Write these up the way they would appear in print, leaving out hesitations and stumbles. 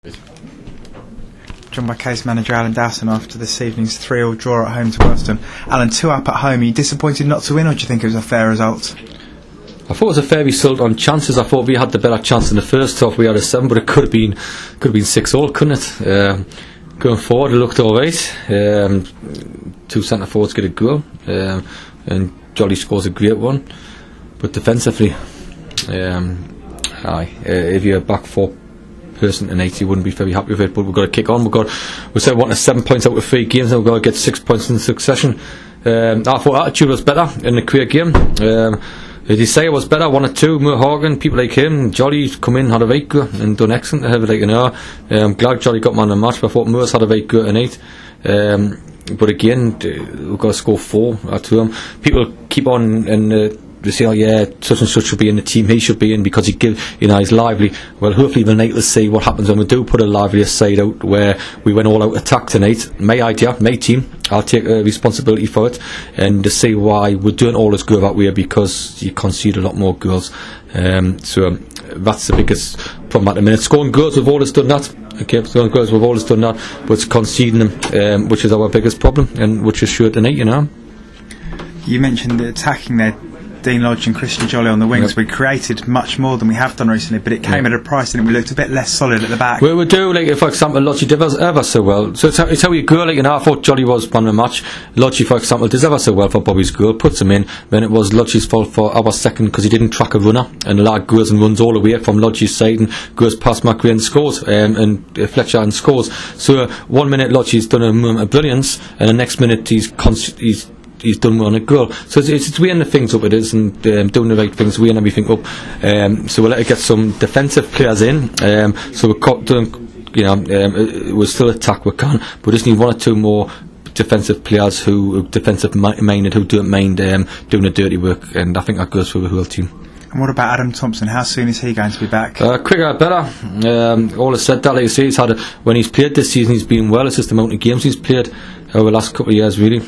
Joined by case manager Alan Dowson after this evening's 3-3 draw at home to Wellston. Alan, 2 up at home. Are you disappointed not to win, or do you think it was a fair result? I thought it was a fair result on chances. I thought we had the better chance in the first half. We had a 7, but it could have been 6-all, couldn't it? Going forward, it looked alright. 2 centre forwards get a goal, and Jolly scores a great one. But defensively, if you're back 4 person tonight, you wouldn't be very happy with it. But we've got to kick on. We said wanting 7 points out of 3 games, and we've got to get 6 points in succession. I thought attitude was better in the Quay game. The desire was better, 1 or 2. Moore Horgan, people like him, Jolly come in, had a very good and done excellent to have it, like an hour. I'm glad Jolly got man of the match, but I thought Moore's had a very good tonight. But again, we've got to score 4 at home. People keep on and they say, oh yeah, such and such should be in the team, he should be in because he's lively. Well, hopefully we'll need to see what happens when we do put a livelier side out, where we went all out attack tonight. My idea, my team, I'll take responsibility for it, and to see why we're doing all this good that way, because you concede a lot more goals. So that's the biggest problem at the minute. Scoring goals, we've always done that. Okay, scoring goals, we've always done that, but it's conceding them, which is our biggest problem, and which is sure tonight, You mentioned the attacking there. Dean Lodge and Christian Jolly on the wings. Yep. We created much more than we have done recently, but it came at a price, and we looked a bit less solid at the back. Well, we do, like, for example, Lodge did ever so well. So it's how you go, like, I thought Jolly was man of the match. Lodge, for example, did ever so well for Bobby's goal, puts him in. Then it was Lodge's fault for our second, because he didn't track a runner, and the lad goes and runs all the way from Lodge's side and goes past McRae and scores, and Fletcher and scores. So 1 minute Lodge's done a moment of brilliance, and the next minute he's done on a goal. So it's weighing the things up, it is, and doing the right things, weighing everything up. So we'll let it get some defensive players in. So we're doing, we'll still attack, we can, but we just need 1 or 2 more defensive players defensive minded, who don't mind doing the dirty work, and I think that goes for the whole team. And what about Adam Thompson? How soon is he going to be back? Quicker, better. All I said that, like you say, when he's played this season, he's been well. It's just the amount of games he's played over the last couple of years, really.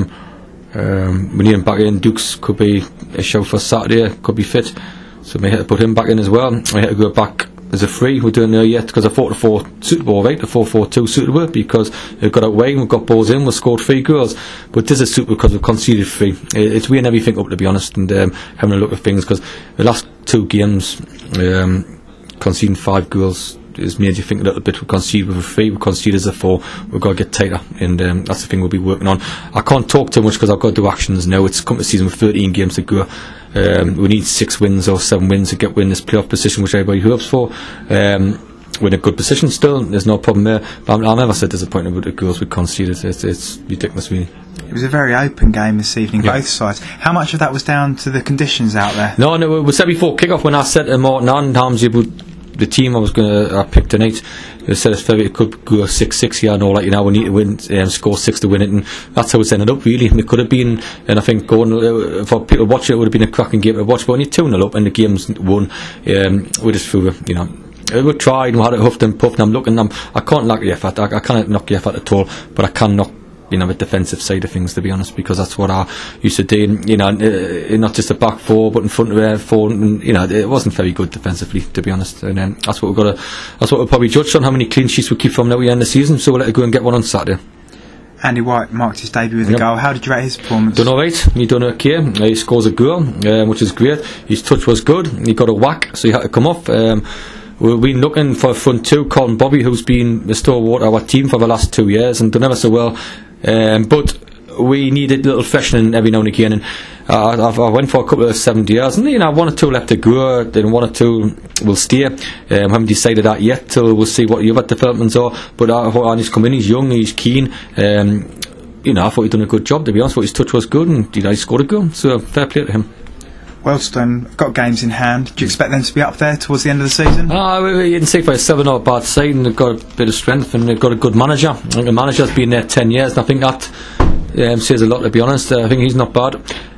We need him back in. Dukes could be a show for Saturday, could be fit, so we have to put him back in as well. We have to go back as a free. We're doing there yet, because I thought the 4 suitable, right? The 4-4-2 suitable, because we've got out way, we've got balls in, we've scored 3 goals. But this is suitable because we've conceded 3. It's weighing everything up, to be honest, and having a look at things, because the last 2 games, conceding 5 goals has made you think a little bit. We concede with a 3, we concede as a 4. We've got to get tighter, and that's the thing we'll be working on. I can't talk too much because I've got to do actions now. It's come to season with 13 games to go. We need 6 wins or 7 wins to get in this playoff position, which everybody hopes for. We're in a good position still, there's no problem there, but I'm never so disappointed with the goals we conceded. It's ridiculous, really. It was a very open game this evening, both sides. How much of that was down to the conditions out there? No, we said before kick-off, when I said to Martin and Hamzy, the team I picked tonight, they said it could go 6-6 here and all that. We need to win, score 6 to win it, and that's how it's ended up, really. It could have been, and I think going for people watching it would have been a cracking game to watch, but when you're 2-0 up and the game's won, we just threw we tried and we had it huffed and puffed, and I'm looking, I can't knock the effort, I can't knock the effort at all, but I can knock the defensive side of things, to be honest, because that's what I used to do, not just the back 4 but in front of 4, and it wasn't very good defensively, to be honest, and that's what we'll probably judge on, how many clean sheets we keep from now at the end of the season, so we'll let it go and get one on Saturday. Andy White marked his debut with a goal. How did you rate his performance? Done alright, he done okay. He scores a goal, which is great. His touch was good, he got a whack, so he had to come off. We've been looking for a front 2, Colin Bobby, who's been the stalwart of our team for the last 2 years and done ever so well. But we needed a little freshening every now and again, and I went for a couple of 70 years, and 1 or 2 left to go, then 1 or 2 will stay. Haven't decided that yet, till we'll see what the other developments are, but I thought Andy's come in, he's young, he's keen, I thought he'd done a good job, to be honest. I thought his touch was good, and he scored a goal, so fair play to him. Wellston have got games in hand. Do you expect them to be up there towards the end of the season? You can see for a 7 not a bad side, and they've got a bit of strength, and they've got a good manager. I think the manager's been there 10 years, and I think that says a lot, to be honest. I think he's not bad.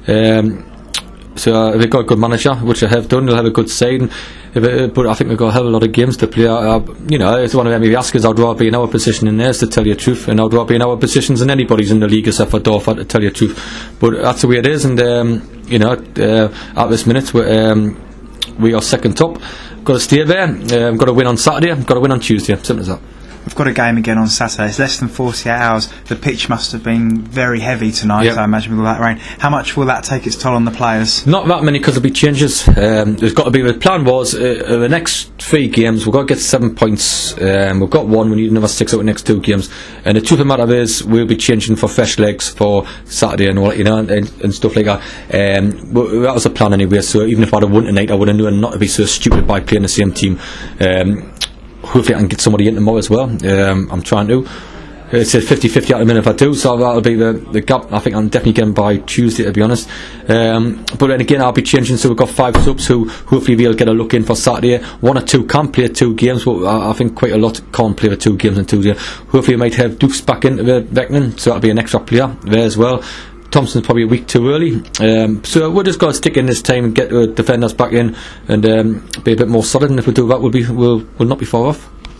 So they've got a good manager, which they have done. They'll have a good side, but I think they've got a hell of a lot of games to play. It's one of them. If you ask us, I'd rather be in our position in theirs, to tell you the truth, and I'd rather be in our positions than anybody's in the league except for Dorfer, to tell you the truth. But that's the way it is, and at this minute we are second top. got to stay there. Got to win on Saturday. Got to win on Tuesday. Simple as that. We've got a game again on Saturday. It's less than 48 hours. The pitch must have been very heavy tonight, Yep. I imagine, with all that rain. How much will that take its toll on the players? Not that many because there'll be changes. There's got to be. The plan was the next 3 games we've got to get 7 points. We've got 1. We need another 6 out of the next 2 games. And the truth of the matter is, we'll be changing for fresh legs for Saturday and all, and stuff like that. That was the plan anyway. So even if I'd have won tonight, I would have known not to be so stupid by playing the same team. Hopefully I can get somebody in tomorrow as well. I'm trying to. It's a 50-50 at the minute if I do, so that'll be the gap. I think I'm definitely getting by Tuesday, to be honest. But then again, I'll be changing, so we've got 5 subs who hopefully they'll get a look in for Saturday. 1 or 2 can't play 2 games, but I think quite a lot can't play for 2 games in 2 days. Hopefully we might have Dukes back into the reckoning, so that'll be an extra player there as well. Thompson's probably a week too early, so we're just going to stick in this time and get the defenders back in and be a bit more solid, and if we do that we'll not be far off.